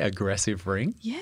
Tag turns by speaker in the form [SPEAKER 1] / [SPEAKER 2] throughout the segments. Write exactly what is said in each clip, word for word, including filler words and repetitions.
[SPEAKER 1] aggressive ring?
[SPEAKER 2] Yeah.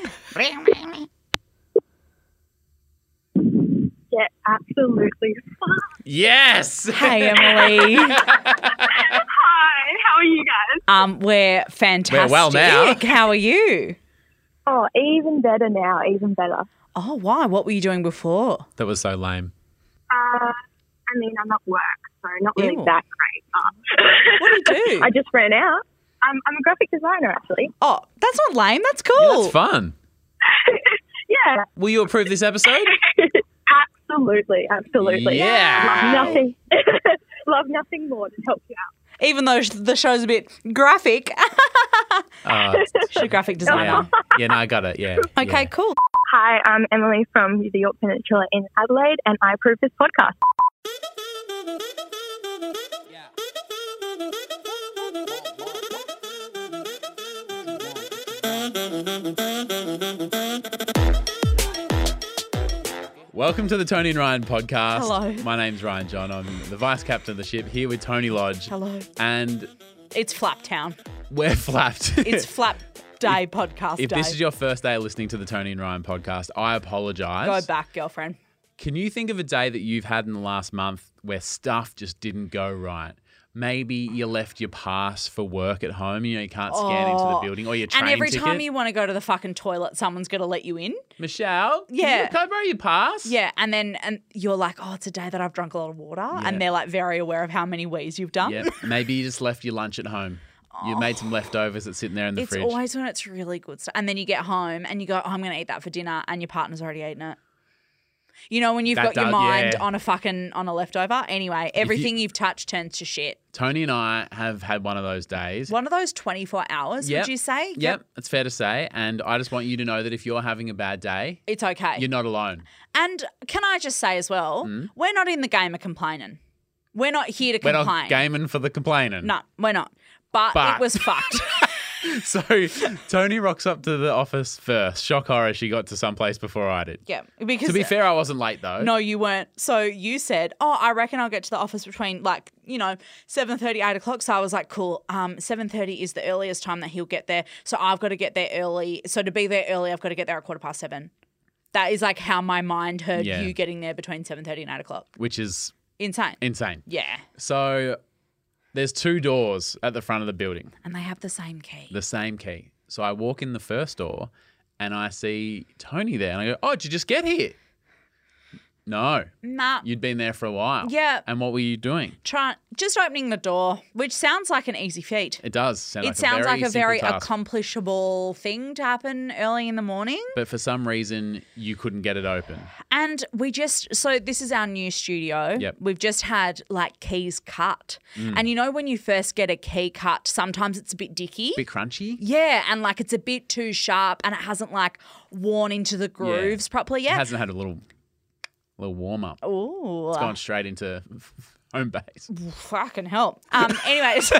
[SPEAKER 3] Get absolutely fucked.
[SPEAKER 1] Yes.
[SPEAKER 2] Hey, Emily.
[SPEAKER 3] Hi, how are you guys?
[SPEAKER 2] um, we're fantastic.
[SPEAKER 1] We're well now.
[SPEAKER 2] How are you?
[SPEAKER 3] Oh, even better now, even better.
[SPEAKER 2] Oh, why? What were you doing before?
[SPEAKER 1] That was so lame.
[SPEAKER 3] Uh, I mean, I'm at work, so not really
[SPEAKER 2] Ew.
[SPEAKER 3] that great. But
[SPEAKER 2] What do you do?
[SPEAKER 3] I just ran out. Um, I'm a graphic designer, actually.
[SPEAKER 2] Oh, that's not lame. That's
[SPEAKER 1] Yeah,
[SPEAKER 2] cool.
[SPEAKER 1] that's fun.
[SPEAKER 3] Yeah,
[SPEAKER 1] Will you approve this episode?
[SPEAKER 3] absolutely, absolutely.
[SPEAKER 1] Yeah.
[SPEAKER 3] Love nothing. Love nothing more than help you out.
[SPEAKER 2] Even though sh- the show's a bit graphic.
[SPEAKER 1] Uh,
[SPEAKER 2] She's a graphic designer.
[SPEAKER 1] yeah. yeah, no, I got it. Yeah.
[SPEAKER 2] Okay,
[SPEAKER 1] yeah.
[SPEAKER 2] cool.
[SPEAKER 3] Hi, I'm Emily from the York Peninsula in Adelaide, and I approve this podcast.
[SPEAKER 1] Welcome to the Tony and Ryan podcast.
[SPEAKER 2] Hello.
[SPEAKER 1] My name's Ryan John. I'm the vice captain of the ship here with Tony Lodge.
[SPEAKER 2] Hello.
[SPEAKER 1] And
[SPEAKER 2] It's Flap Town.
[SPEAKER 1] we're flapped.
[SPEAKER 2] It's Flap Day podcast
[SPEAKER 1] If
[SPEAKER 2] day.
[SPEAKER 1] this is your first day listening to the Tony and Ryan podcast, I apologise.
[SPEAKER 2] Go back, girlfriend.
[SPEAKER 1] Can you think of a day that you've had in the last month where stuff just didn't go right? Maybe you left your pass for work at home. You know, you can't scan into the
[SPEAKER 2] Oh.
[SPEAKER 1] building, or your train
[SPEAKER 2] And every
[SPEAKER 1] ticket.
[SPEAKER 2] time you want to go to the fucking toilet, someone's going to let you in.
[SPEAKER 1] Michelle,
[SPEAKER 2] Yeah.
[SPEAKER 1] can I borrow your pass?
[SPEAKER 2] Yeah, and then and you're like, oh, it's a day that I've drunk a lot of water.
[SPEAKER 1] Yeah.
[SPEAKER 2] And they're like very aware of how many wheeze you've done.
[SPEAKER 1] Yeah. Maybe you just left your lunch at home. You made some leftovers that's sitting there in the
[SPEAKER 2] It's
[SPEAKER 1] fridge.
[SPEAKER 2] always when it's really good stuff. And then you get home and you go, oh, I'm going to eat that for dinner, and your partner's already eaten it. You know, when you've
[SPEAKER 1] That
[SPEAKER 2] got your
[SPEAKER 1] does-
[SPEAKER 2] mind
[SPEAKER 1] yeah.
[SPEAKER 2] on a fucking, on a leftover. Anyway, everything you, have touched turns to shit.
[SPEAKER 1] Tony and I have had one of those days.
[SPEAKER 2] One of those twenty-four hours,
[SPEAKER 1] Yep.
[SPEAKER 2] would you say?
[SPEAKER 1] Yep, it's fair to say. And I just want you to know that if you're having a bad day,
[SPEAKER 2] It's okay.
[SPEAKER 1] you're not alone.
[SPEAKER 2] And can I just say as well, we're not in the game of complaining. We're not here to
[SPEAKER 1] We're
[SPEAKER 2] complain.
[SPEAKER 1] not gaming for the complaining.
[SPEAKER 2] No, we're not. But,
[SPEAKER 1] But-
[SPEAKER 2] it was fucked.
[SPEAKER 1] So Tony rocks up to the office first. Shock horror, she got to someplace before I did.
[SPEAKER 2] Yeah. Because
[SPEAKER 1] To be fair, I wasn't late though.
[SPEAKER 2] No, you weren't. So you said, oh, I reckon I'll get to the office between like, you know, seven thirty, eight o'clock. So I was like, cool. Um, seven thirty is the earliest time that he'll get there. So I've got to get there early. So to be there early, I've got to get there at quarter past seven. That is like how my mind heard
[SPEAKER 1] Yeah.
[SPEAKER 2] you getting there between seven thirty and eight o'clock.
[SPEAKER 1] Which is
[SPEAKER 2] Insane.
[SPEAKER 1] insane.
[SPEAKER 2] Yeah.
[SPEAKER 1] So there's two doors at the front of the building,
[SPEAKER 2] And they have the same key.
[SPEAKER 1] the same key. So I walk in the first door and I see Tony there and I go, oh, did you just get here? No,
[SPEAKER 2] Nah.
[SPEAKER 1] you'd been there for a while.
[SPEAKER 2] Yeah.
[SPEAKER 1] And what were you doing?
[SPEAKER 2] Try just opening the door, which sounds like an easy feat.
[SPEAKER 1] It does sound
[SPEAKER 2] It
[SPEAKER 1] like
[SPEAKER 2] sounds
[SPEAKER 1] a very
[SPEAKER 2] like a
[SPEAKER 1] simple
[SPEAKER 2] very
[SPEAKER 1] task.
[SPEAKER 2] accomplishable thing to happen early in the morning.
[SPEAKER 1] But for some reason, you couldn't get it open.
[SPEAKER 2] And we just, so this is our new studio.
[SPEAKER 1] Yep.
[SPEAKER 2] We've just had like keys cut. And you know, when you first get a key cut, sometimes it's a bit dicky.
[SPEAKER 1] Bit crunchy.
[SPEAKER 2] Yeah. And like it's a bit too sharp and it hasn't like worn into the grooves properly
[SPEAKER 1] It
[SPEAKER 2] yet.
[SPEAKER 1] hasn't had a little, little warm up.
[SPEAKER 2] Ooh.
[SPEAKER 1] It's gone straight into home base.
[SPEAKER 2] Fucking hell. Um, anyway, so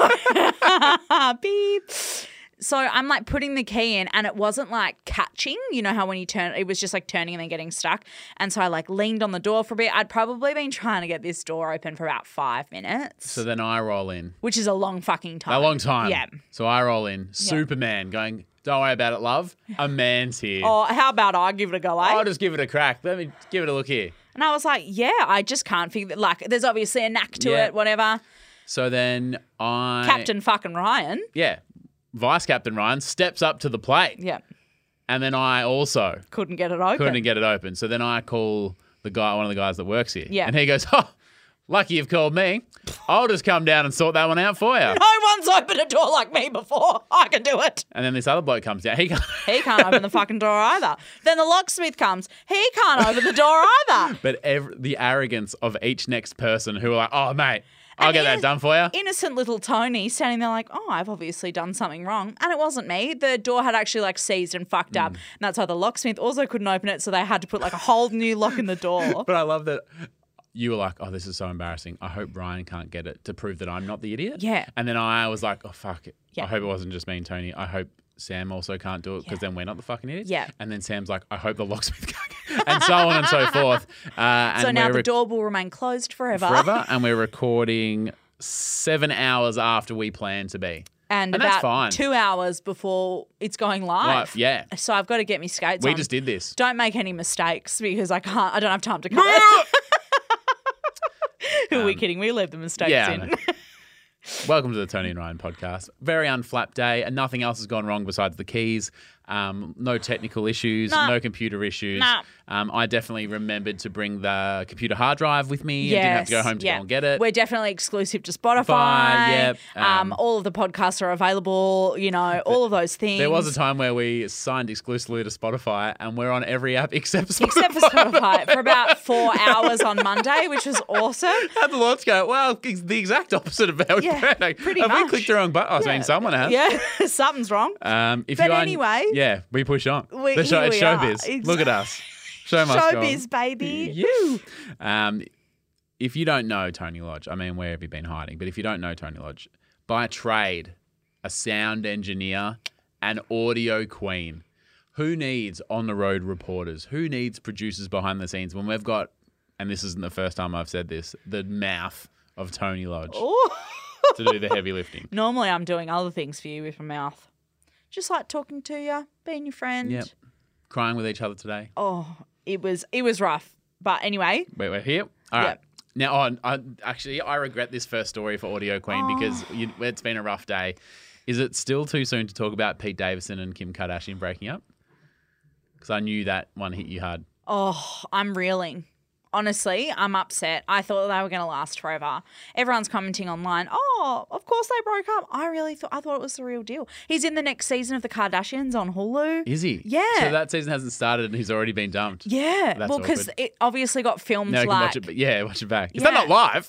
[SPEAKER 2] beep. So I'm like putting the key in and it wasn't like catching. You know how when you turn, it was just like turning and then getting stuck. And so I like leaned on the door for a bit. I'd probably been trying to get this door open for about five minutes,
[SPEAKER 1] So then I roll in.
[SPEAKER 2] which is a long fucking time.
[SPEAKER 1] A long time.
[SPEAKER 2] Yeah.
[SPEAKER 1] So I roll in. Superman going, don't worry about it, love. A man's here.
[SPEAKER 2] Oh, how about I give it a go, eh?
[SPEAKER 1] I'll just give it a crack. Let me give it a look here.
[SPEAKER 2] And I was like, yeah, I just can't figure, like, there's obviously a knack to
[SPEAKER 1] Yeah.
[SPEAKER 2] it, whatever.
[SPEAKER 1] So then I...
[SPEAKER 2] Captain fucking Ryan.
[SPEAKER 1] Yeah. Vice Captain Ryan steps up to the plate.
[SPEAKER 2] Yeah.
[SPEAKER 1] And then I also
[SPEAKER 2] Couldn't get it open.
[SPEAKER 1] couldn't get it open. So then I call the guy, one of the guys that works here.
[SPEAKER 2] Yeah.
[SPEAKER 1] And he goes, oh, lucky you've called me. I'll just come down and sort that one out for you.
[SPEAKER 2] No one's opened a door like me before. I can do it.
[SPEAKER 1] And then this other bloke comes down. He can't.
[SPEAKER 2] He can't open the fucking door either. Then the locksmith comes. He can't open the door either.
[SPEAKER 1] But every, the arrogance of each next person who are like, oh, mate, I'll
[SPEAKER 2] And
[SPEAKER 1] get that
[SPEAKER 2] in-
[SPEAKER 1] done for you.
[SPEAKER 2] Innocent little Tony standing there like, oh, I've obviously done something wrong. And it wasn't me. The door had actually like seized and fucked up. And that's why the locksmith also couldn't open it. So they had to put like a whole new lock in the door.
[SPEAKER 1] But I love that you were like, oh, this is so embarrassing. I hope Brian can't get it to prove that I'm not the idiot.
[SPEAKER 2] Yeah.
[SPEAKER 1] And then I was like, oh, fuck it.
[SPEAKER 2] Yeah.
[SPEAKER 1] I hope it wasn't just me and Tony. I hope Sam also can't do it because
[SPEAKER 2] Yeah.
[SPEAKER 1] then we're not the fucking idiots.
[SPEAKER 2] Yeah.
[SPEAKER 1] And then Sam's like, I hope the locksmith can't get it. And so on and so forth. Uh, and
[SPEAKER 2] So now
[SPEAKER 1] we're
[SPEAKER 2] the
[SPEAKER 1] rec-
[SPEAKER 2] door will remain closed forever.
[SPEAKER 1] forever. And we're recording seven hours after we plan to be.
[SPEAKER 2] and,
[SPEAKER 1] And that's
[SPEAKER 2] about
[SPEAKER 1] fine.
[SPEAKER 2] two hours before it's going live.
[SPEAKER 1] Live, yeah.
[SPEAKER 2] So I've got to get me skates
[SPEAKER 1] We
[SPEAKER 2] on.
[SPEAKER 1] just did this.
[SPEAKER 2] Don't make any mistakes because I can't. I don't have time to cover. Who are we kidding? We leave the mistakes
[SPEAKER 1] yeah, I
[SPEAKER 2] in.
[SPEAKER 1] know. Welcome to the Tony and Ryan podcast. Very unflapped day, and nothing else has gone wrong besides the keys. Um, no technical issues,
[SPEAKER 2] Nah.
[SPEAKER 1] no computer issues.
[SPEAKER 2] Nah.
[SPEAKER 1] Um, I definitely remembered to bring the computer hard drive with me. and didn't have to go home to
[SPEAKER 2] yeah.
[SPEAKER 1] go and get it.
[SPEAKER 2] We're definitely exclusive to Spotify.
[SPEAKER 1] Fine, yep.
[SPEAKER 2] Um,
[SPEAKER 1] Um,
[SPEAKER 2] all of the podcasts are available. You know, all of those things.
[SPEAKER 1] There was a time where we signed exclusively to Spotify, and we're on every app except Spotify.
[SPEAKER 2] except for Spotify for about four hours on Monday, which was awesome.
[SPEAKER 1] Had the launch go, well, it's the exact opposite of how
[SPEAKER 2] Yeah,
[SPEAKER 1] it went.
[SPEAKER 2] pretty
[SPEAKER 1] Have we
[SPEAKER 2] much.
[SPEAKER 1] clicked the wrong button? I mean, someone has.
[SPEAKER 2] Yeah, something's wrong.
[SPEAKER 1] Um, if
[SPEAKER 2] But
[SPEAKER 1] you are,
[SPEAKER 2] anyway-
[SPEAKER 1] yeah, we push on.
[SPEAKER 2] We-
[SPEAKER 1] the show,
[SPEAKER 2] here
[SPEAKER 1] it's
[SPEAKER 2] we are.
[SPEAKER 1] showbiz.
[SPEAKER 2] Ex-
[SPEAKER 1] Look at us. Show must go on.
[SPEAKER 2] Showbiz, baby.
[SPEAKER 1] You. Um, if you don't know Tony Lodge, I mean, where have you been hiding? But if you don't know Tony Lodge, by trade, a sound engineer, an audio queen. Who needs on the road reporters? Who needs producers behind the scenes when we've got, and this isn't the first time I've said this, the mouth of Tony Lodge
[SPEAKER 2] Ooh.
[SPEAKER 1] to do the heavy lifting.
[SPEAKER 2] Normally, I'm doing other things for you with my mouth. Just like talking to you, being your friend.
[SPEAKER 1] Yep. Crying with each other today.
[SPEAKER 2] Oh, it was it was rough. But anyway,
[SPEAKER 1] Wait, we're here. All right.
[SPEAKER 2] Yep.
[SPEAKER 1] Now, oh, I, actually, I regret this first story for Audio Queen
[SPEAKER 2] Oh.
[SPEAKER 1] because you, it's been a rough day. Is it still too soon to talk about Pete Davidson and Kim Kardashian breaking up? Because I knew that one hit you hard.
[SPEAKER 2] oh, I'm reeling. Honestly, I'm upset. I thought they were going to last forever. Everyone's commenting online, oh, of course they broke up. I really thought, I thought it was the real deal. He's in the next season of The Kardashians on Hulu.
[SPEAKER 1] Is he?
[SPEAKER 2] Yeah.
[SPEAKER 1] So that season hasn't started and he's already been dumped.
[SPEAKER 2] Yeah.
[SPEAKER 1] That's
[SPEAKER 2] well, because
[SPEAKER 1] awkward.
[SPEAKER 2] it obviously got filmed
[SPEAKER 1] Now you can
[SPEAKER 2] like.
[SPEAKER 1] watch it. But yeah, watch it back. Is
[SPEAKER 2] Yeah.
[SPEAKER 1] that not live?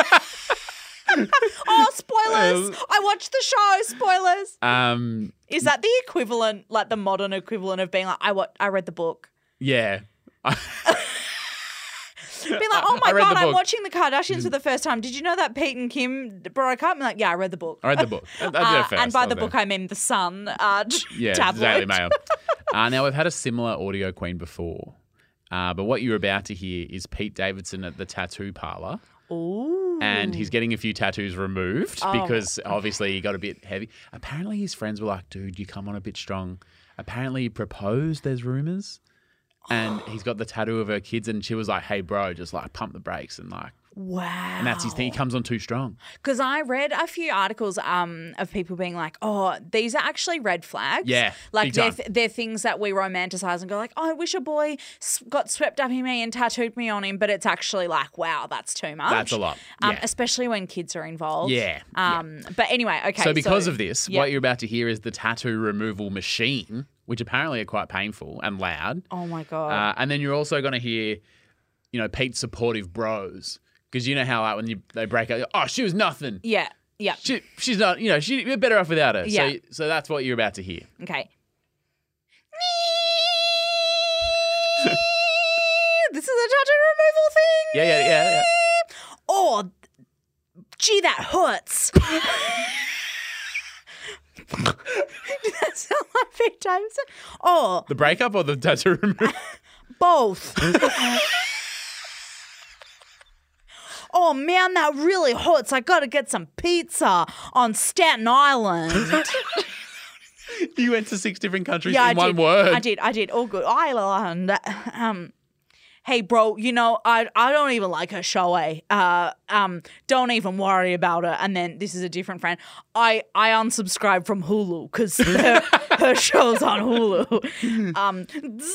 [SPEAKER 2] Oh, spoilers.
[SPEAKER 1] Um,
[SPEAKER 2] I watched the show. Spoilers.
[SPEAKER 1] um,
[SPEAKER 2] Is that the equivalent, like the modern equivalent of being like, I, wa- I read the book?
[SPEAKER 1] yeah.
[SPEAKER 2] Being like, oh
[SPEAKER 1] I
[SPEAKER 2] my
[SPEAKER 1] read
[SPEAKER 2] God,
[SPEAKER 1] the
[SPEAKER 2] I'm
[SPEAKER 1] book.
[SPEAKER 2] watching the Kardashians for the first time. Did you know that Pete and Kim broke up? I'm like, yeah, I read the book.
[SPEAKER 1] I read the book. I'll go
[SPEAKER 2] Uh,
[SPEAKER 1] first.
[SPEAKER 2] and by
[SPEAKER 1] I'll
[SPEAKER 2] the
[SPEAKER 1] go.
[SPEAKER 2] book, I mean the Sun uh,
[SPEAKER 1] Yeah,
[SPEAKER 2] tabloid.
[SPEAKER 1] Daily Mail. uh, now, we've had a similar Audio Queen before, uh, but what you're about to hear is Pete Davidson at the tattoo parlor.
[SPEAKER 2] Ooh.
[SPEAKER 1] And he's getting a few tattoos removed
[SPEAKER 2] Oh,
[SPEAKER 1] because obviously he got a bit heavy. Apparently his friends were like, dude, you come on a bit strong. Apparently he proposed, there's rumours. And he's got the tattoo of her kids and she was like, hey, bro, just like pump the brakes and like,
[SPEAKER 2] Wow.
[SPEAKER 1] and that's his thing. He comes on too strong.
[SPEAKER 2] Because I read a few articles um, of people being like, oh, these are actually red flags.
[SPEAKER 1] Yeah,
[SPEAKER 2] Like
[SPEAKER 1] big
[SPEAKER 2] they're,
[SPEAKER 1] time.
[SPEAKER 2] they're things that we romanticize and go like, oh, I wish a boy s- got swept up in me and tattooed me on him. But it's actually like, wow, that's too much.
[SPEAKER 1] That's a lot.
[SPEAKER 2] Um,
[SPEAKER 1] Yeah.
[SPEAKER 2] Especially when kids are involved.
[SPEAKER 1] Yeah,
[SPEAKER 2] Um. But anyway, okay.
[SPEAKER 1] so because of this,
[SPEAKER 2] yeah.
[SPEAKER 1] what you're about to hear is the tattoo removal machine, which apparently are quite painful and loud.
[SPEAKER 2] Oh my God.
[SPEAKER 1] Uh, and then you're also going to hear, you know, Pete's supportive bros. Because you know how like when you they break up, oh, she was nothing.
[SPEAKER 2] yeah. Yeah.
[SPEAKER 1] She, she's not, you know, she, you're better off without her.
[SPEAKER 2] Yeah.
[SPEAKER 1] So, so that's what you're about to hear.
[SPEAKER 2] Okay. This is a tattoo removal thing.
[SPEAKER 1] Yeah, yeah, yeah, yeah.
[SPEAKER 2] Oh, gee, that hurts. Did that sound like Pete Davidson? Oh,
[SPEAKER 1] The breakup or the tattoo removal?
[SPEAKER 2] both. Oh man, that really hurts. I gotta get some pizza on Staten Island.
[SPEAKER 1] You went to six different countries
[SPEAKER 2] Yeah,
[SPEAKER 1] in
[SPEAKER 2] I
[SPEAKER 1] one
[SPEAKER 2] did.
[SPEAKER 1] word.
[SPEAKER 2] I did. I did. All good. Island. Um, hey, bro. You know, I I don't even like her show. Eh? Uh, um, don't even worry about her. And then this is a different friend. I I unsubscribed from Hulu because her, her show's on Hulu. Um,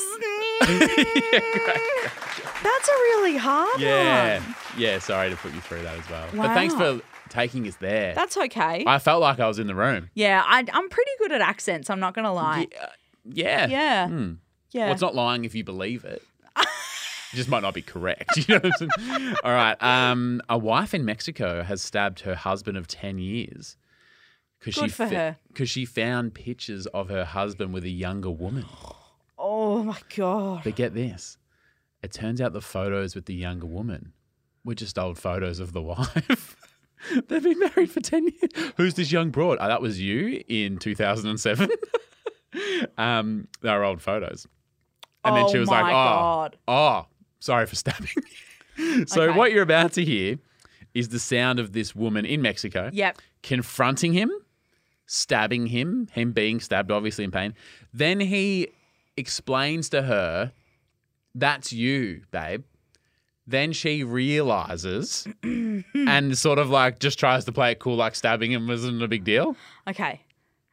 [SPEAKER 2] that's a really hard
[SPEAKER 1] Yeah.
[SPEAKER 2] one.
[SPEAKER 1] Yeah, sorry to put you through that as well. But thanks
[SPEAKER 2] Wow.
[SPEAKER 1] for taking us there.
[SPEAKER 2] That's okay.
[SPEAKER 1] I felt like I was in the room.
[SPEAKER 2] yeah, I, I'm pretty good at accents. I'm not gonna lie.
[SPEAKER 1] Yeah. Yeah.
[SPEAKER 2] Yeah.
[SPEAKER 1] Hmm.
[SPEAKER 2] Yeah.
[SPEAKER 1] Well, it's not lying if you believe it. It just might not be correct. You know what I'm saying? All right. Um, a wife in Mexico has stabbed her husband of ten years. Cause
[SPEAKER 2] Good
[SPEAKER 1] she
[SPEAKER 2] for her.
[SPEAKER 1] Because she found pictures of her husband with a younger woman.
[SPEAKER 2] Oh my God.
[SPEAKER 1] But get this. It turns out the photos with the younger woman were just old photos of the wife. They've been married for ten years. Who's this young broad? Oh, that was you in two thousand seven. um, they were old photos. And then she
[SPEAKER 2] Oh
[SPEAKER 1] was
[SPEAKER 2] my
[SPEAKER 1] like, oh,
[SPEAKER 2] God.
[SPEAKER 1] oh, sorry for stabbing you. So
[SPEAKER 2] Okay.
[SPEAKER 1] what you're about to hear is the sound of this woman in Mexico
[SPEAKER 2] Yep.
[SPEAKER 1] confronting him, stabbing him, him being stabbed, obviously in pain. Then he explains to her, that's you, babe. Then she realizes and sort of like just tries to play it cool, like stabbing him wasn't a big deal.
[SPEAKER 2] Okay.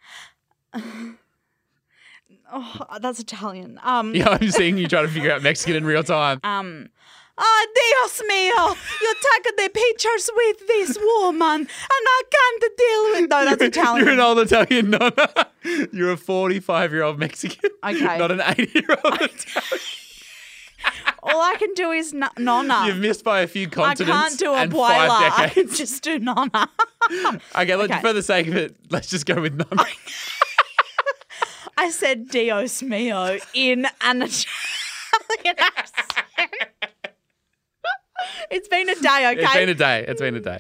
[SPEAKER 2] Oh, that's Italian. Um,
[SPEAKER 1] Yeah, I'm seeing you try to figure out Mexican in real time.
[SPEAKER 2] um, oh, Dios mío, you took the pictures with this woman and I can't deal with... No, that's Italian.
[SPEAKER 1] You're an old Italian nonna. You're a forty-five-year-old Mexican.
[SPEAKER 2] Okay.
[SPEAKER 1] Not an eighty-year-old Italian.
[SPEAKER 2] All I can do is n- nonna.
[SPEAKER 1] You've missed by a few
[SPEAKER 2] I
[SPEAKER 1] continents
[SPEAKER 2] can't do a
[SPEAKER 1] and
[SPEAKER 2] boiler.
[SPEAKER 1] five
[SPEAKER 2] I can
[SPEAKER 1] decades.
[SPEAKER 2] just do nonna.
[SPEAKER 1] Okay, let's,
[SPEAKER 2] Okay.
[SPEAKER 1] for the sake of it, let's just go with nonna.
[SPEAKER 2] I said Dios mío in an Italian accent. It's been a day, okay?
[SPEAKER 1] It's been a day. It's been a day.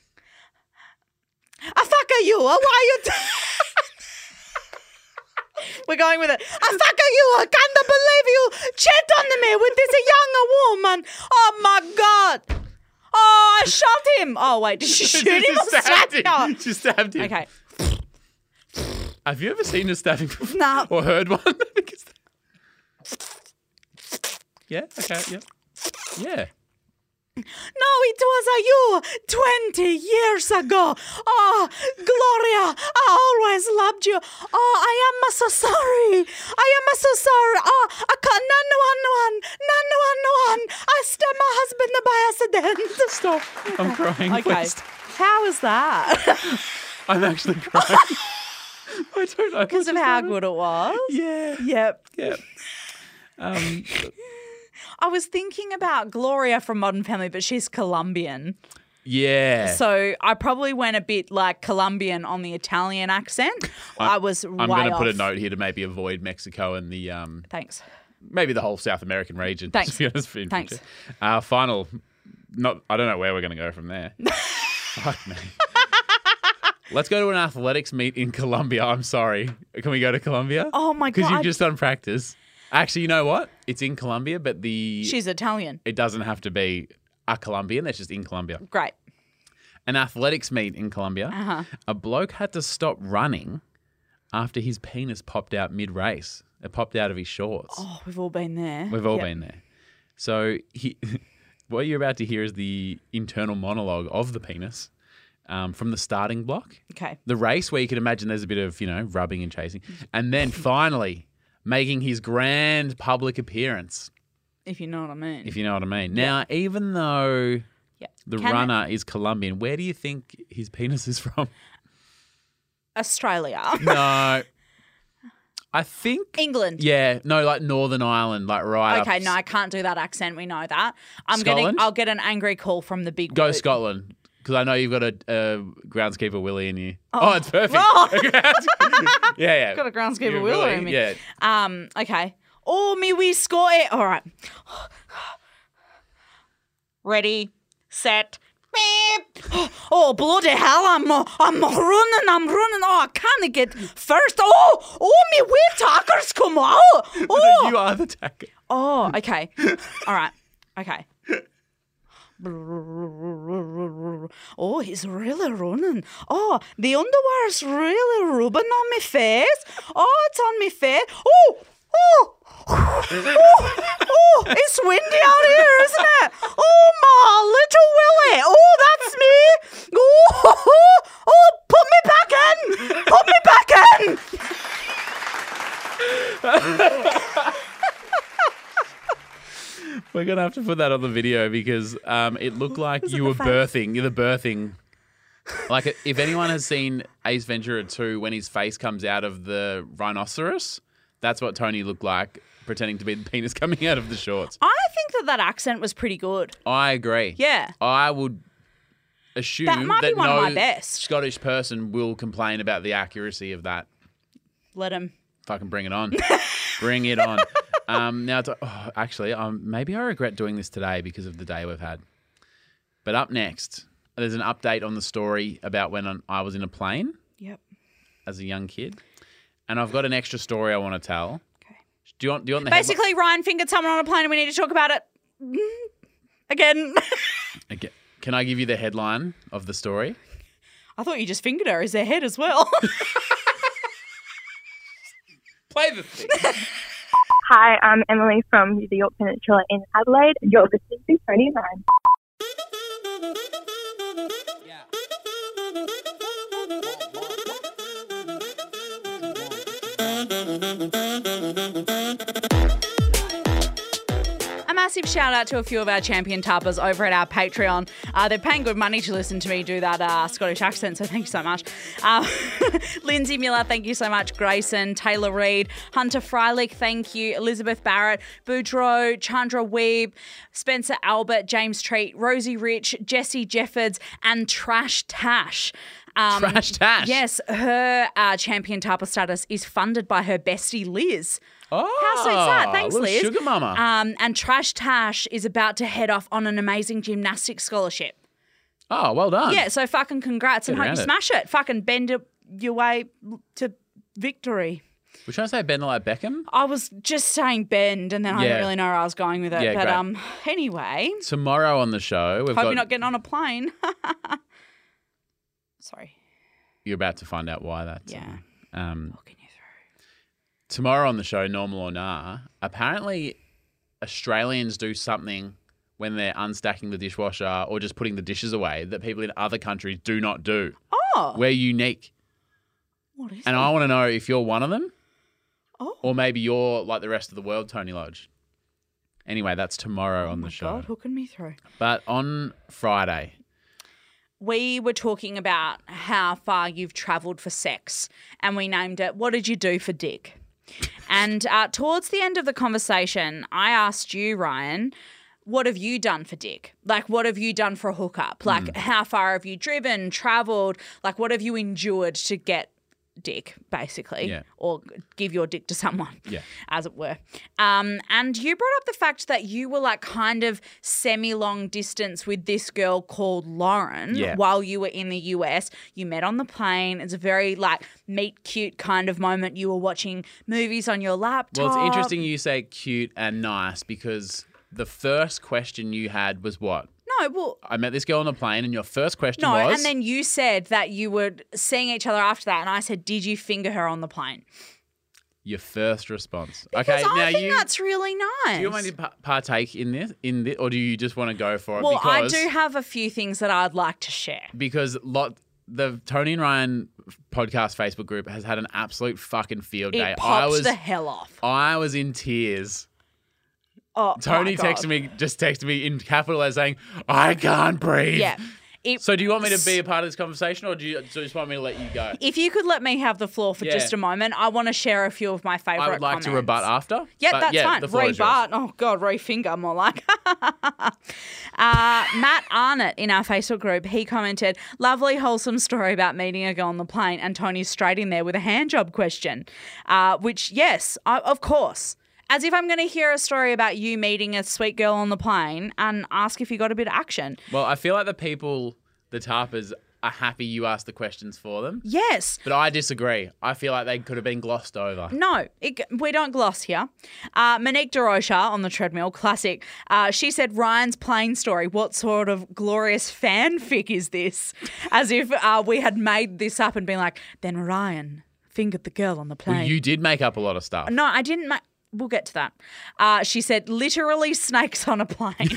[SPEAKER 2] I fuck you. Why are you... T- We're going with it. I fuck you. I can't believe you cheated on me with this young woman. Oh, my God. Oh, I shot him. Oh, wait. Did she shoot him or
[SPEAKER 1] She
[SPEAKER 2] stab
[SPEAKER 1] stabbed
[SPEAKER 2] him?
[SPEAKER 1] him. She stabbed him.
[SPEAKER 2] Okay.
[SPEAKER 1] Have you ever seen a stabbing before?
[SPEAKER 2] No.
[SPEAKER 1] Or heard one? Yeah? Okay, yeah. Yeah.
[SPEAKER 2] No, it was a you twenty years ago. Oh, Gloria, I always loved you. Oh, I am so sorry. I am so sorry. Oh, I can't. No, no, no, no, no, no. I stabbed my husband by accident.
[SPEAKER 1] Stop. I'm crying.
[SPEAKER 2] Okay.
[SPEAKER 1] Please.
[SPEAKER 2] How was that?
[SPEAKER 1] I'm actually crying. I don't know.
[SPEAKER 2] Because of how good it was.
[SPEAKER 1] Yeah.
[SPEAKER 2] Yep.
[SPEAKER 1] Yeah. Um,
[SPEAKER 2] I was thinking about Gloria from Modern Family, but she's Colombian.
[SPEAKER 1] yeah.
[SPEAKER 2] So I probably went a bit like Colombian on the Italian accent. I, was
[SPEAKER 1] I'm
[SPEAKER 2] way
[SPEAKER 1] going to put a
[SPEAKER 2] off.
[SPEAKER 1] note here to maybe avoid Mexico and the um,
[SPEAKER 2] Thanks.
[SPEAKER 1] maybe the whole South American region.
[SPEAKER 2] Thanks.
[SPEAKER 1] To be honest, in
[SPEAKER 2] Thanks.
[SPEAKER 1] future. Uh, final. Not. I don't know where we're going to go from there. Fuck me. Let's go to an athletics meet in Colombia. I'm sorry. Can we go to Colombia?
[SPEAKER 2] Oh my
[SPEAKER 1] Because
[SPEAKER 2] God.
[SPEAKER 1] you've just done practice. Actually, you know what? It's in Colombia, but the
[SPEAKER 2] She's Italian.
[SPEAKER 1] it doesn't have to be a Colombian. It's just in Colombia.
[SPEAKER 2] Great.
[SPEAKER 1] An athletics meet in Colombia.
[SPEAKER 2] Uh-huh.
[SPEAKER 1] A bloke had to stop running after his penis popped out mid-race. It popped out of his shorts.
[SPEAKER 2] Oh, we've all been there.
[SPEAKER 1] We've all
[SPEAKER 2] Yep.
[SPEAKER 1] been there. So he, what you're about to hear is the internal monologue of the penis um, from the starting block.
[SPEAKER 2] Okay.
[SPEAKER 1] The race where you can imagine there's a bit of, you know, rubbing and chasing. And then finally making his grand public appearance,
[SPEAKER 2] If you know what I mean.
[SPEAKER 1] if you know what I mean. Now, even though
[SPEAKER 2] yeah.
[SPEAKER 1] the
[SPEAKER 2] Can
[SPEAKER 1] runner is Colombian, where do you think his penis is from?
[SPEAKER 2] Australia.
[SPEAKER 1] No. I think...
[SPEAKER 2] England.
[SPEAKER 1] Yeah. No, like Northern Ireland, like right
[SPEAKER 2] Okay,
[SPEAKER 1] up.
[SPEAKER 2] no, I can't do that accent. We know that. I'm
[SPEAKER 1] Scotland?
[SPEAKER 2] getting. I'll get an angry call from the big.
[SPEAKER 1] Go
[SPEAKER 2] boot.
[SPEAKER 1] Scotland. Because I know you've got a, a groundskeeper Willie in you. Oh, it's perfect.
[SPEAKER 2] Oh.
[SPEAKER 1] yeah, yeah.
[SPEAKER 2] Got a groundskeeper
[SPEAKER 1] You're
[SPEAKER 2] Willie in me.
[SPEAKER 1] Yeah.
[SPEAKER 2] Um. Okay. Oh, me we score it. All right. Ready, set. Beep. Oh bloody hell! I'm uh, I'm running. I'm running. Oh, I can't get first. Oh, oh, me weird talkers come out. Oh,
[SPEAKER 1] You are the tacker.
[SPEAKER 2] oh. Okay. All right. Okay. Oh, he's really running. Oh, the underwear's really rubbing on my face. Oh, it's on my face. Oh, oh, oh, oh, it's windy out here, isn't it? Oh, my little Willie. Oh, that's me. Oh, oh, oh, put me back in. Put me back in.
[SPEAKER 1] We're going to have to put that on the video because um, it looked like
[SPEAKER 2] Was it
[SPEAKER 1] you
[SPEAKER 2] the
[SPEAKER 1] were
[SPEAKER 2] face?
[SPEAKER 1] birthing. You're the birthing. Like if anyone has seen Ace Ventura two when his face comes out of the rhinoceros, that's what Tony looked like pretending to be the penis coming out of the shorts.
[SPEAKER 2] I think that that accent was pretty good.
[SPEAKER 1] I agree.
[SPEAKER 2] Yeah.
[SPEAKER 1] I would assume
[SPEAKER 2] That might be one
[SPEAKER 1] no
[SPEAKER 2] of my best.
[SPEAKER 1] Scottish person will complain about the accuracy of that.
[SPEAKER 2] Let him.
[SPEAKER 1] Fucking bring it on. Bring it on. Um, now, to, oh, actually, um, maybe I regret doing this today because of the day we've had. But up next, there's an update on the story about when I was in a plane
[SPEAKER 2] Yep.
[SPEAKER 1] as a young kid. And I've got an extra story I want to tell.
[SPEAKER 2] Okay.
[SPEAKER 1] Do you want, do you want the headli-
[SPEAKER 2] Basically, Ryan fingered someone on a plane and we need to talk about it again.
[SPEAKER 1] Okay. Can I give you the headline of the story?
[SPEAKER 2] I thought you just fingered her. Is there head as well?
[SPEAKER 1] Play the thing.
[SPEAKER 3] Hi, I'm Emily from the York Peninsula in Adelaide. You're listening to Tony and Ryan.
[SPEAKER 2] A massive shout out to a few of our champion tappers over at our Patreon. Uh, they're paying good money to listen to me do that uh, Scottish accent, so thank you so much. Uh, Lindsay Miller, thank you so much. Grayson, Taylor Reid, Hunter Freilich, thank you. Elizabeth Barrett, Boudreau, Chandra Weeb, Spencer Albert, James Treat, Rosie Rich, Jessie Jeffords, and Trash Tash. Um,
[SPEAKER 1] Trash Tash.
[SPEAKER 2] Yes, her uh, champion tapper status is funded by her bestie Liz.
[SPEAKER 1] Oh,
[SPEAKER 2] How sweet's that? Thanks,
[SPEAKER 1] little
[SPEAKER 2] Liz.
[SPEAKER 1] Sugar mama.
[SPEAKER 2] Um, and Trash Tash is about to head off on an amazing gymnastics scholarship.
[SPEAKER 1] Oh, well done.
[SPEAKER 2] Yeah, so fucking congrats and
[SPEAKER 1] Get
[SPEAKER 2] hope you
[SPEAKER 1] around it.
[SPEAKER 2] smash it. Fucking bend it your way to victory.
[SPEAKER 1] We're trying to say bend like Beckham.
[SPEAKER 2] I was just saying bend and then I
[SPEAKER 1] Yeah.
[SPEAKER 2] didn't really know where I was going with it.
[SPEAKER 1] Yeah,
[SPEAKER 2] but
[SPEAKER 1] great.
[SPEAKER 2] um, anyway,
[SPEAKER 1] Tomorrow on the show, we've
[SPEAKER 2] hope
[SPEAKER 1] got.
[SPEAKER 2] you're not getting on a plane. Sorry.
[SPEAKER 1] You're about to find out why that.
[SPEAKER 2] Yeah.
[SPEAKER 1] Um,
[SPEAKER 2] Walking you through.
[SPEAKER 1] tomorrow on the show, Normal or Nah, apparently Australians do something when they're unstacking the dishwasher or just putting the dishes away that people in other countries do not do.
[SPEAKER 2] Oh.
[SPEAKER 1] We're unique.
[SPEAKER 2] What is
[SPEAKER 1] And
[SPEAKER 2] it?
[SPEAKER 1] I want to know if you're one of them
[SPEAKER 2] Oh.
[SPEAKER 1] or maybe you're like the rest of the world, Tony Lodge. Anyway, that's tomorrow on
[SPEAKER 2] Oh my
[SPEAKER 1] the show.
[SPEAKER 2] God, hooking me through.
[SPEAKER 1] But on Friday,
[SPEAKER 2] We were talking about how far you've travelled for sex, and we named it, What Did You Do for Dick? And uh, towards the end of the conversation, I asked you, Ryan, what have you done for dick? Like, what have you done for a hookup? Like,
[SPEAKER 1] Mm.
[SPEAKER 2] how far have you driven, travelled? Like, what have you endured to get dick, basically?
[SPEAKER 1] Yeah.
[SPEAKER 2] Or give your dick to someone,
[SPEAKER 1] Yeah.
[SPEAKER 2] as it were. Um, and you brought up the fact that you were like kind of semi-long distance with this girl called Lauren
[SPEAKER 1] Yeah.
[SPEAKER 2] while you were in the U S. You met on the plane. It's a very like meet cute kind of moment. You were watching movies on your laptop.
[SPEAKER 1] well, it's interesting you say cute and nice because the first question you had was what?
[SPEAKER 2] No, well,
[SPEAKER 1] I met this girl on the plane and your first question
[SPEAKER 2] no,
[SPEAKER 1] was?
[SPEAKER 2] and then you said that you were seeing each other after that, and I said, did you finger her on the plane?
[SPEAKER 1] Your first response.
[SPEAKER 2] Because
[SPEAKER 1] okay,
[SPEAKER 2] I
[SPEAKER 1] now
[SPEAKER 2] think
[SPEAKER 1] you
[SPEAKER 2] that's really nice.
[SPEAKER 1] do you want me to pa- partake in this, in this, or do you just want to go for it?
[SPEAKER 2] well, I
[SPEAKER 1] because,
[SPEAKER 2] do have a few things that I'd like to share.
[SPEAKER 1] because lot the Tony and Ryan podcast Facebook group has had an absolute fucking field day.
[SPEAKER 2] It
[SPEAKER 1] I
[SPEAKER 2] popped
[SPEAKER 1] was
[SPEAKER 2] the hell off.
[SPEAKER 1] I was in tears.
[SPEAKER 2] Oh,
[SPEAKER 1] Tony
[SPEAKER 2] my God.
[SPEAKER 1] texted me, just texted me in capital letters saying, "I can't breathe."
[SPEAKER 2] Yeah. It,
[SPEAKER 1] So do you want me to be a part of this conversation, or do you so just want me to let you go?
[SPEAKER 2] if you could let me have the floor for
[SPEAKER 1] Yeah.
[SPEAKER 2] just a moment, I want to share a few of my favourite
[SPEAKER 1] I would like
[SPEAKER 2] comments.
[SPEAKER 1] to rebut after.
[SPEAKER 2] Yeah,
[SPEAKER 1] but
[SPEAKER 2] that's
[SPEAKER 1] yeah,
[SPEAKER 2] fine.
[SPEAKER 1] the floor is yours.
[SPEAKER 2] Rebut. Oh, God, re-finger more like. uh, Matt Arnott in our Facebook group, he commented, lovely, wholesome story about meeting a girl on the plane, and Tony's straight in there with a hand job question, uh, which, yes, I, of course. As if I'm going to hear a story about you meeting a sweet girl on the plane and ask if you got a bit of action.
[SPEAKER 1] Well, I feel like the people, the tarpers, are happy you asked the questions for them.
[SPEAKER 2] Yes.
[SPEAKER 1] But I disagree. I feel like they could have been glossed over.
[SPEAKER 2] No, it, we don't gloss here. Uh, Monique DeRocha on the treadmill, classic. Uh, she said, Ryan's plane story, what sort of glorious fanfic is this? As if uh, we had made this up and been like, then Ryan fingered the girl on the plane.
[SPEAKER 1] Well, you did make up a lot of stuff.
[SPEAKER 2] No, I didn't make... We'll get to that. Uh, she said, literally snakes on a plane.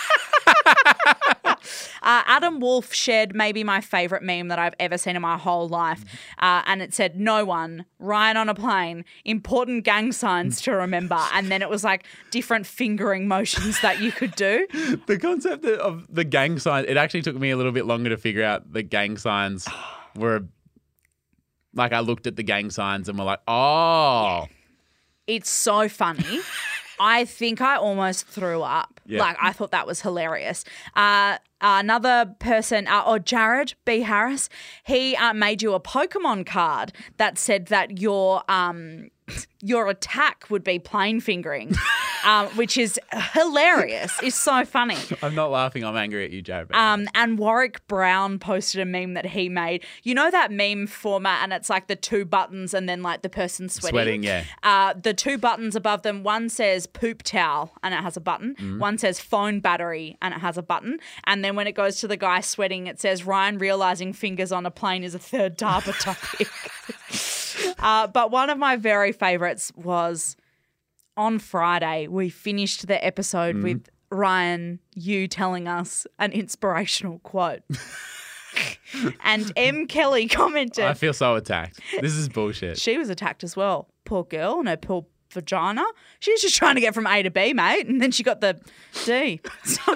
[SPEAKER 2] uh, Adam Wolf shared maybe my favourite meme that I've ever seen in my whole life. Uh, and it said, no one, Ryan on a plane, important gang signs to remember. And then it was like different fingering motions that you could do.
[SPEAKER 1] The concept of the gang signs, it actually took me a little bit longer to figure out the gang signs were, like I looked at the gang signs and were like, oh.
[SPEAKER 2] It's so funny. I think I almost threw up.
[SPEAKER 1] Yeah.
[SPEAKER 2] Like, I thought that was hilarious. Uh, another person, uh, or Jared B. Harris, he uh, made you a Pokemon card that said that your um, your attack would be plane fingering. um, which is hilarious. It's so funny.
[SPEAKER 1] I'm not laughing. I'm angry at you, Jared.
[SPEAKER 2] Um, and Warwick Brown posted a meme that he made. You know that meme format, and it's like the two buttons and then like the person sweating.
[SPEAKER 1] Sweating, yeah.
[SPEAKER 2] Uh, the two buttons above them, one says poop towel and it has a button.
[SPEAKER 1] Mm.
[SPEAKER 2] One says phone battery and it has a button. And then when it goes to the guy sweating, it says Ryan realizing fingers on a plane is a third Darba topic. uh, but one of my very favourites was on Friday, we finished the episode
[SPEAKER 1] Mm.
[SPEAKER 2] with Ryan, you telling us an inspirational quote. And M. Kelly commented.
[SPEAKER 1] I feel so attacked. This is bullshit.
[SPEAKER 2] She was attacked as well. Poor girl and her poor vagina. She was just trying to get from A to B, mate, and then she got the D. Sorry.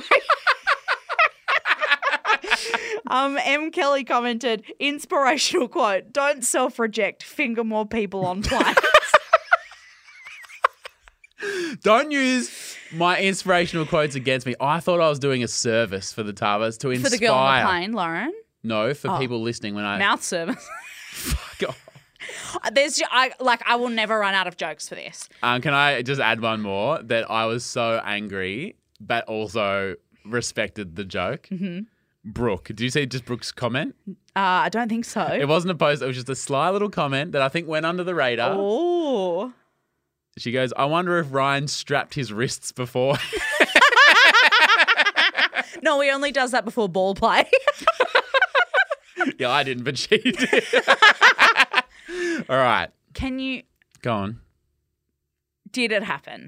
[SPEAKER 2] um, M. Kelly commented, inspirational quote, don't self-reject, finger more people on planes.
[SPEAKER 1] Don't use my inspirational quotes against me. I thought I was doing a service for the Tarbas to inspire.
[SPEAKER 2] For the girl on the plane, Lauren.
[SPEAKER 1] No, for
[SPEAKER 2] Oh.
[SPEAKER 1] people listening when I...
[SPEAKER 2] Mouth service.
[SPEAKER 1] Fuck off.
[SPEAKER 2] There's, I like, I will never run out of jokes for this.
[SPEAKER 1] Um, can I just add one more? That I was so angry, but also respected the joke. Mm-hmm. Brooke. Did you see just Brooke's comment?
[SPEAKER 2] Uh, I don't think so.
[SPEAKER 1] It wasn't a post. It was just a sly little comment that I think went under the radar.
[SPEAKER 2] Oh.
[SPEAKER 1] She goes, I wonder if Ryan strapped his wrists before.
[SPEAKER 2] No, he only does that before ball play.
[SPEAKER 1] Yeah, I didn't, but she did. All right.
[SPEAKER 2] Can you,
[SPEAKER 1] Go on.
[SPEAKER 2] did it happen?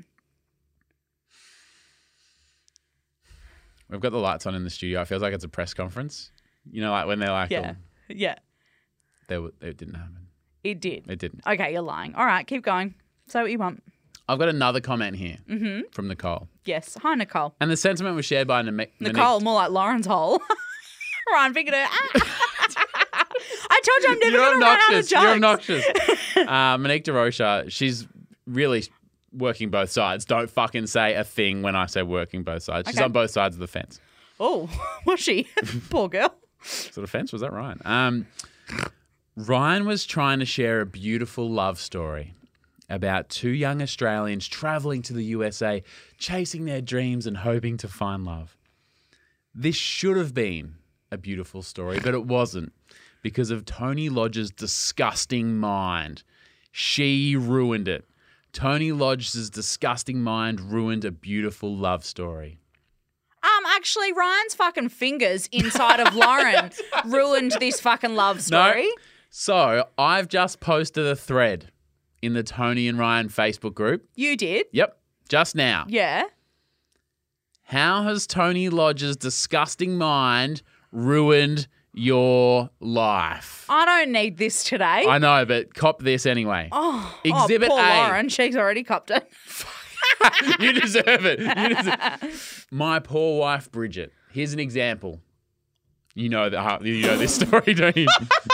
[SPEAKER 1] We've got the lights on in the studio. It feels like it's a press conference. You know, like when they're like,
[SPEAKER 2] Yeah.
[SPEAKER 1] oh,
[SPEAKER 2] Yeah,
[SPEAKER 1] they, were- it didn't happen.
[SPEAKER 2] it did.
[SPEAKER 1] It didn't.
[SPEAKER 2] Okay, you're lying. All right, keep going. Say what you want.
[SPEAKER 1] I've got another comment here from Nicole.
[SPEAKER 2] Yes. Hi, Nicole.
[SPEAKER 1] And the sentiment was shared by Monique.
[SPEAKER 2] Nicole, more like Lauren's hole. Ryan figured it out. I told you I'm never
[SPEAKER 1] You're
[SPEAKER 2] going to run out of
[SPEAKER 1] obnoxious.
[SPEAKER 2] jokes.
[SPEAKER 1] You're obnoxious. uh, Monique DeRocha, she's really working both sides. Don't fucking say a thing when I say working both sides. She's
[SPEAKER 2] Okay.
[SPEAKER 1] on both sides of the fence.
[SPEAKER 2] Oh, was she? Poor girl.
[SPEAKER 1] Sort of fence, was that Ryan? Um, Ryan was trying to share a beautiful love story about two young Australians travelling to the U S A, chasing their dreams and hoping to find love. This should have been a beautiful story, but it wasn't because of Tony Lodge's disgusting mind. She ruined it. Tony Lodge's disgusting mind ruined a beautiful love story.
[SPEAKER 2] Um, actually, Ryan's fucking fingers inside of Lauren ruined this fucking love story.
[SPEAKER 1] No. So I've just posted a thread in the Tony and Ryan Facebook group.
[SPEAKER 2] You did?
[SPEAKER 1] Yep, just now.
[SPEAKER 2] Yeah.
[SPEAKER 1] How has Tony Lodge's disgusting mind ruined your life?
[SPEAKER 2] I don't need this today.
[SPEAKER 1] I know, but cop this anyway.
[SPEAKER 2] oh,
[SPEAKER 1] Exhibit
[SPEAKER 2] oh, poor
[SPEAKER 1] A.
[SPEAKER 2] Lauren. She's already copped it.
[SPEAKER 1] You deserve it. You deserve- My poor wife, Bridget. Here's an example. You know that. You know this story, don't you?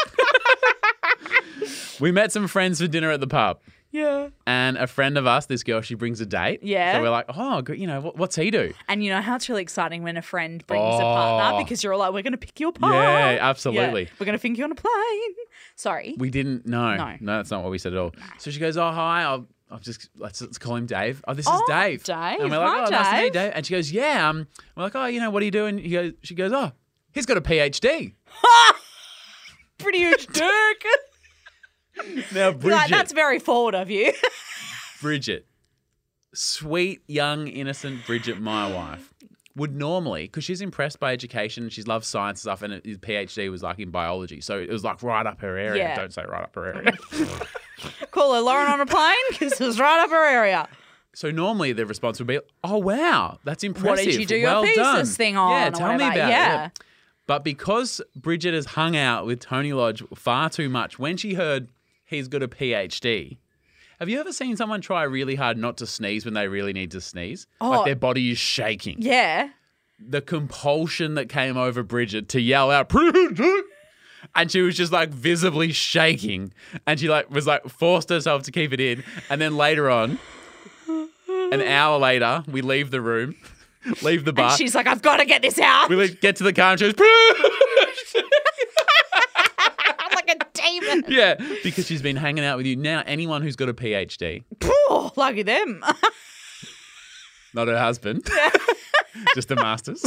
[SPEAKER 1] We met some friends for dinner at the pub.
[SPEAKER 2] Yeah.
[SPEAKER 1] And a friend of us, this girl, she brings a date.
[SPEAKER 2] Yeah.
[SPEAKER 1] So we're like, oh, good, you know, what, what's he do?
[SPEAKER 2] And you know how it's really exciting when a friend brings a
[SPEAKER 1] Oh.
[SPEAKER 2] partner because you're all like, we're going to pick you apart.
[SPEAKER 1] Yeah, absolutely.
[SPEAKER 2] Yeah. We're going to think you on a plane. Sorry.
[SPEAKER 1] We didn't know.
[SPEAKER 2] No.
[SPEAKER 1] No, that's not what we said at all. So she goes, oh, hi, I'll, I'll just, let's, let's call him Dave. Oh, this is
[SPEAKER 2] Oh,
[SPEAKER 1] Dave.
[SPEAKER 2] Dave.
[SPEAKER 1] And we're like,
[SPEAKER 2] Hi,
[SPEAKER 1] oh, nice to meet you,
[SPEAKER 2] Dave.
[SPEAKER 1] Dave. And she goes, yeah. Um, we're like, oh, you know, what are you doing? He goes, she goes, oh, he's got a PhD.
[SPEAKER 2] Pretty huge dick.
[SPEAKER 1] Now,
[SPEAKER 2] You're
[SPEAKER 1] Bridget.
[SPEAKER 2] like, that's very forward of you.
[SPEAKER 1] Bridget, sweet, young, innocent Bridget, my wife, would normally, because she's impressed by education, she loves science stuff, and his PhD was like in biology. So it was like right up her area.
[SPEAKER 2] Yeah.
[SPEAKER 1] Don't say right up her area.
[SPEAKER 2] Call her Lauren on a plane because it was right up her area.
[SPEAKER 1] So normally the response would be, oh, wow, that's impressive.
[SPEAKER 2] What did you do your
[SPEAKER 1] well
[SPEAKER 2] thesis
[SPEAKER 1] done.
[SPEAKER 2] thing on
[SPEAKER 1] Yeah,
[SPEAKER 2] or
[SPEAKER 1] tell me
[SPEAKER 2] whatever.
[SPEAKER 1] about
[SPEAKER 2] Yeah.
[SPEAKER 1] it. But because Bridget has hung out with Tony Lodge far too much, when she heard he's got a PhD, have you ever seen someone try really hard not to sneeze when they really need to sneeze?
[SPEAKER 2] Oh.
[SPEAKER 1] Like their body is shaking.
[SPEAKER 2] Yeah.
[SPEAKER 1] The compulsion that came over Bridget to yell out, Bridget! And she was just like visibly shaking. And she like was like forced herself to keep it in. And then later on, an hour later, we leave the room, leave the bar.
[SPEAKER 2] And she's like, I've got to get this out.
[SPEAKER 1] We leave- get to the car and she goes, Bridget!
[SPEAKER 2] I'm like a demon.
[SPEAKER 1] Yeah, because she's been hanging out with you. Now, anyone who's got a PhD,
[SPEAKER 2] Phew, lucky them.
[SPEAKER 1] not her husband, just a master's.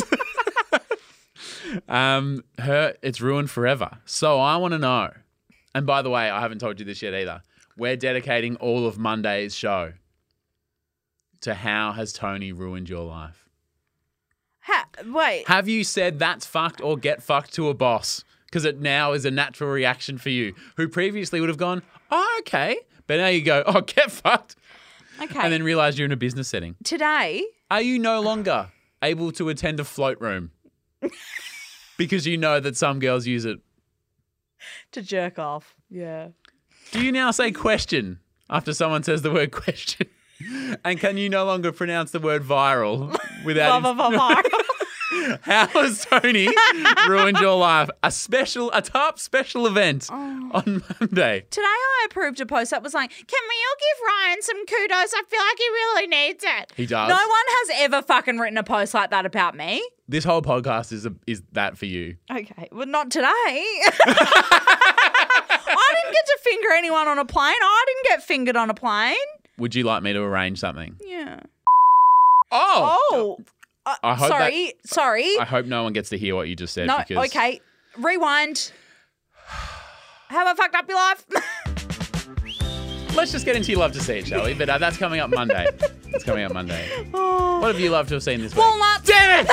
[SPEAKER 1] um, her, it's ruined forever. So I want to know. And by the way, I haven't told you this yet either. We're dedicating all of Monday's show to how has Tony ruined your life.
[SPEAKER 2] Ha- wait.
[SPEAKER 1] Have you said that's fucked or get fucked to a boss? Because it now is a natural reaction for you, who previously would have gone, oh, okay. But now you go, oh, get fucked.
[SPEAKER 2] Okay.
[SPEAKER 1] And then realise you're in a business setting.
[SPEAKER 2] Today,
[SPEAKER 1] Are you no longer able to attend a float room? Because you know that some girls use it.
[SPEAKER 2] to jerk off. Yeah.
[SPEAKER 1] Do you now say question after someone says the word question? And can you no longer pronounce the word viral without...
[SPEAKER 2] Blah, blah, blah, blah.
[SPEAKER 1] How has Tony ruined your life? A special, a top special event
[SPEAKER 2] Oh.
[SPEAKER 1] on Monday.
[SPEAKER 2] Today I approved a post that was like, can we all give Ryan some kudos? I feel like he really needs it.
[SPEAKER 1] He does.
[SPEAKER 2] No one has ever fucking written a post like that about me.
[SPEAKER 1] This whole podcast is a, is that for you.
[SPEAKER 2] Okay, well, not today. I didn't get to finger anyone on a plane. I didn't get fingered on a plane.
[SPEAKER 1] Would you like me to arrange something?
[SPEAKER 2] Yeah.
[SPEAKER 1] Oh.
[SPEAKER 2] Oh. Uh,
[SPEAKER 1] I hope
[SPEAKER 2] sorry, sorry.
[SPEAKER 1] I hope no one gets to hear what you just said.
[SPEAKER 2] No,
[SPEAKER 1] because
[SPEAKER 2] okay. Rewind. Have I fucked up your life?
[SPEAKER 1] Let's just get into your love to see it, shall we? But uh, that's coming up Monday. That's coming up Monday.
[SPEAKER 2] Oh.
[SPEAKER 1] What have you loved to have seen this week?
[SPEAKER 2] Walnuts.
[SPEAKER 1] Damn it!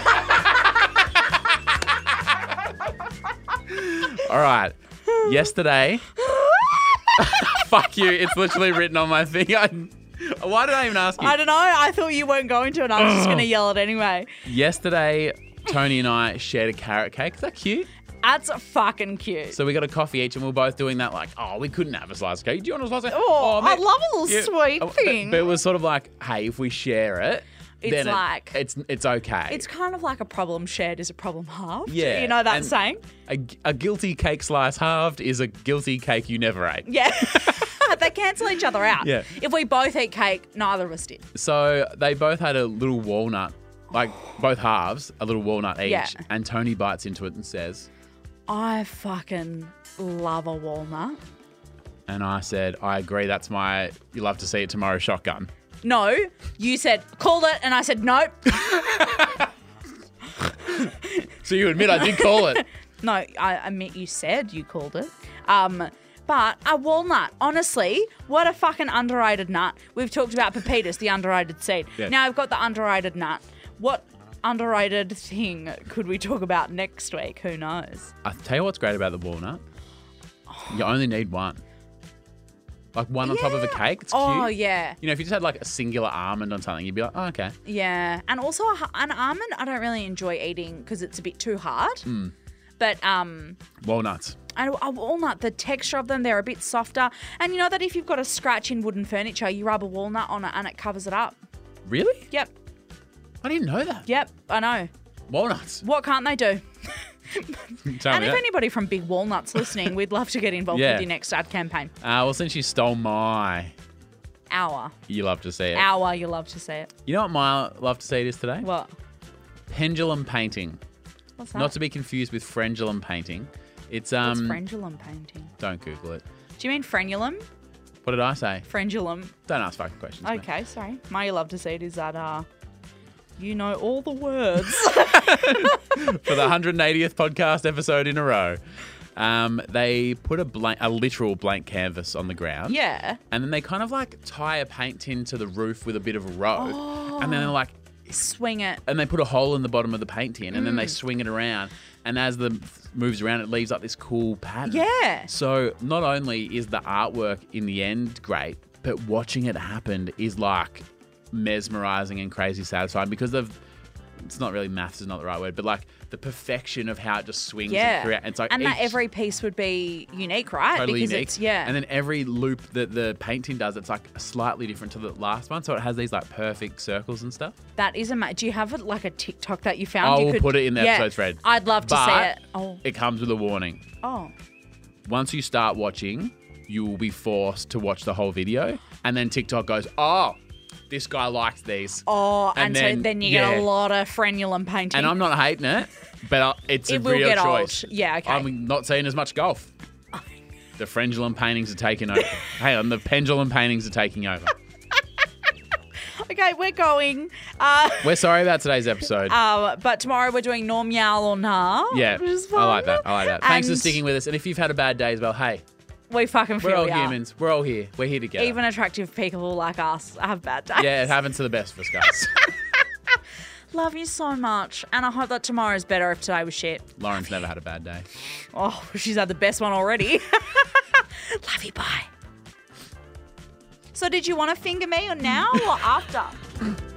[SPEAKER 1] All right. Yesterday. Fuck you. It's literally written on my thing. I, why did I even ask you?
[SPEAKER 2] I don't know. I thought you weren't going to, and I was just going to yell it anyway.
[SPEAKER 1] Yesterday, Tony and I shared a carrot cake. Is that cute?
[SPEAKER 2] That's fucking cute.
[SPEAKER 1] So we got a coffee each, and we were both doing that. Like, oh, we couldn't have a slice of cake. Do you want a slice of cake?
[SPEAKER 2] Oh, I
[SPEAKER 1] man.
[SPEAKER 2] love a little
[SPEAKER 1] Yeah.
[SPEAKER 2] sweet
[SPEAKER 1] Oh, but-
[SPEAKER 2] thing.
[SPEAKER 1] But it was sort of like, hey, if we share it,
[SPEAKER 2] It's
[SPEAKER 1] then it-
[SPEAKER 2] like-
[SPEAKER 1] it's it's okay.
[SPEAKER 2] It's kind of like a problem shared is a problem halved.
[SPEAKER 1] Yeah,
[SPEAKER 2] You know that
[SPEAKER 1] and-
[SPEAKER 2] saying?
[SPEAKER 1] a, a guilty cake slice halved is a guilty cake you never ate.
[SPEAKER 2] Yeah. They cancel each other out.
[SPEAKER 1] Yeah.
[SPEAKER 2] If we both eat cake, neither of us did.
[SPEAKER 1] So they both had a little walnut, like both halves, a little walnut each.
[SPEAKER 2] Yeah.
[SPEAKER 1] And Tony bites into it and says,
[SPEAKER 2] I fucking love a walnut.
[SPEAKER 1] and I said, I agree, that's my you love to see it tomorrow shotgun.
[SPEAKER 2] No, you said, called it, and I said, nope.
[SPEAKER 1] So you admit I did call it.
[SPEAKER 2] No, I admit you said you called it. Um, but a walnut, honestly, what a fucking underrated nut. We've talked about pepitas, the underrated seed.
[SPEAKER 1] Yeah.
[SPEAKER 2] Now I've got the underrated nut. What underrated thing could we talk about next week? Who knows?
[SPEAKER 1] I tell you what's great about the walnut. You only need one. Like one on top of a cake. It's
[SPEAKER 2] Oh,
[SPEAKER 1] cute.
[SPEAKER 2] yeah.
[SPEAKER 1] You know, if you just had like a singular almond on something, you'd be like, oh, okay.
[SPEAKER 2] Yeah. And also a, an almond, I don't really enjoy eating because it's a bit too hard.
[SPEAKER 1] Mm.
[SPEAKER 2] But um,
[SPEAKER 1] Walnuts.
[SPEAKER 2] and a walnut, the texture of them, they're a bit softer. And you know that if you've got a scratch in wooden furniture, you rub a walnut on it and it covers it up.
[SPEAKER 1] Really?
[SPEAKER 2] Yep.
[SPEAKER 1] I didn't know that.
[SPEAKER 2] Yep. I know.
[SPEAKER 1] Walnuts.
[SPEAKER 2] What can't they do?
[SPEAKER 1] Tell
[SPEAKER 2] And
[SPEAKER 1] me
[SPEAKER 2] if
[SPEAKER 1] that.
[SPEAKER 2] anybody from Big Walnuts listening, we'd love to get involved
[SPEAKER 1] Yeah.
[SPEAKER 2] with your next ad campaign.
[SPEAKER 1] Uh, well, since you stole my,
[SPEAKER 2] Hour.
[SPEAKER 1] you love to see it.
[SPEAKER 2] Hour, you love to say it.
[SPEAKER 1] You know what my love to see it is today?
[SPEAKER 2] What?
[SPEAKER 1] Pendulum painting.
[SPEAKER 2] What's that?
[SPEAKER 1] Not to be confused with frenulum painting. It's
[SPEAKER 2] What's
[SPEAKER 1] um.
[SPEAKER 2] frenulum painting?
[SPEAKER 1] Don't Google it.
[SPEAKER 2] Do you mean frenulum?
[SPEAKER 1] What did I say?
[SPEAKER 2] Frenulum.
[SPEAKER 1] Don't ask fucking questions. mate.
[SPEAKER 2] Okay, sorry. My you love to see it is that uh you know all the words.
[SPEAKER 1] For the one hundred eightieth podcast episode in a row, um, they put a blank, a literal blank canvas on the ground.
[SPEAKER 2] Yeah.
[SPEAKER 1] And then they kind of like tie a paint tin to the roof with a bit of rope, and then they're like,
[SPEAKER 2] Swing it.
[SPEAKER 1] and they put a hole in the bottom of the paint tin, and then
[SPEAKER 2] Mm.
[SPEAKER 1] they swing it around, and as the moves around, it leaves like this cool pattern.
[SPEAKER 2] Yeah.
[SPEAKER 1] So not only is the artwork in the end great, but watching it happen is like mesmerizing and crazy satisfying because of, it's not really maths is not the right word, but like the perfection of how it just swings
[SPEAKER 2] Yeah.
[SPEAKER 1] throughout. It's like
[SPEAKER 2] And that
[SPEAKER 1] each-
[SPEAKER 2] every piece would be unique, right?
[SPEAKER 1] totally
[SPEAKER 2] because
[SPEAKER 1] unique.
[SPEAKER 2] it's yeah.
[SPEAKER 1] And then every loop that the painting does, it's like slightly different to the last one. So it has these like perfect circles and stuff.
[SPEAKER 2] that is amazing. Do you have it like a TikTok that you found?
[SPEAKER 1] I
[SPEAKER 2] you
[SPEAKER 1] will
[SPEAKER 2] could,
[SPEAKER 1] put it in the
[SPEAKER 2] yeah,
[SPEAKER 1] episode thread.
[SPEAKER 2] I'd love to see
[SPEAKER 1] But
[SPEAKER 2] it. Oh.
[SPEAKER 1] It comes with a warning.
[SPEAKER 2] Oh.
[SPEAKER 1] Once you start watching, you will be forced to watch the whole video. And then TikTok goes, oh, this guy likes these.
[SPEAKER 2] Oh, and,
[SPEAKER 1] And
[SPEAKER 2] so
[SPEAKER 1] then-
[SPEAKER 2] then you
[SPEAKER 1] yeah.
[SPEAKER 2] get a lot of frenulum painting.
[SPEAKER 1] And I'm not hating it, but I- it's a
[SPEAKER 2] It will
[SPEAKER 1] real
[SPEAKER 2] get old.
[SPEAKER 1] choice.
[SPEAKER 2] Yeah, okay.
[SPEAKER 1] I'm not seeing as much golf. The frenulum paintings are taking over. Hang on, the pendulum paintings are taking over.
[SPEAKER 2] Okay, Okay, we're going. Uh,
[SPEAKER 1] We're sorry about today's episode.
[SPEAKER 2] um, but tomorrow we're doing Norm Yow or Nah.
[SPEAKER 1] yeah,
[SPEAKER 2] which is
[SPEAKER 1] I like
[SPEAKER 2] fun.
[SPEAKER 1] that. I like that. Thanks for
[SPEAKER 2] And
[SPEAKER 1] sticking with us. And if you've had a bad day as well, hey,
[SPEAKER 2] We fucking feel
[SPEAKER 1] we're all
[SPEAKER 2] ya.
[SPEAKER 1] humans. We're all here. We're here together.
[SPEAKER 2] Even attractive people like us have bad days.
[SPEAKER 1] yeah, it happens to the best of us, guys.
[SPEAKER 2] Love you so much. And I hope that tomorrow's better if today was shit.
[SPEAKER 1] Lauren's never had a bad day.
[SPEAKER 2] Oh, she's had the best one already. Love you, bye. So did you want to finger me or now or after?